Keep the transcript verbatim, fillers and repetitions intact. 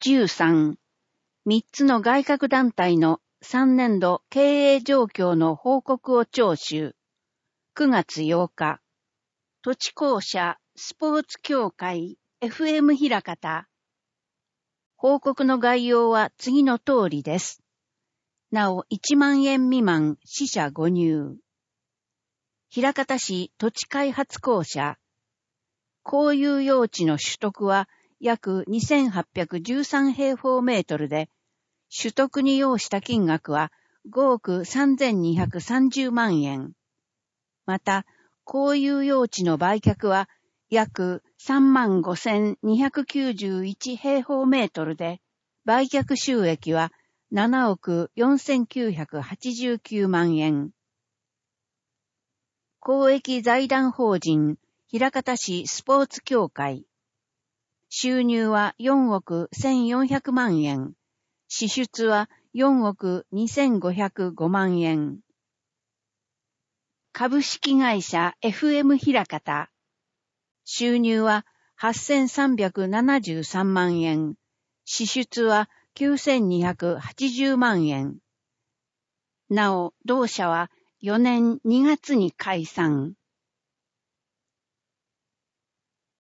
じゅうさん、みっつの外郭団体のさんねんど経営状況の報告を聴取。くがつようか、土地公社スポーツ協会 エフエム 枚方。報告の概要は次の通りです。なおいちまんえん未満四捨五入。枚方市土地開発公社。公有用地の取得は約にせんはっぴゃくじゅうさん平方メートルで、取得に要した金額はごおくさんぜんにひゃくさんじゅうまんえん。また、公有用地の売却は約さんまんごせんにひゃくきゅうじゅういち平方メートルで、売却収益はななおくよんせんきゅうひゃくはちじゅうきゅうまんえん。公益財団法人枚方市スポーツ協会。収入はよんおくせんよんひゃくまんえん。支出はよんおくにせんごひゃくごまんえん。株式会社 エフエム 枚方。収入ははっせんさんびゃくななじゅうさんまんえん。支出はきゅうせんにひゃくはちじゅうまんえん。なお、同社はよねんにがつに解散。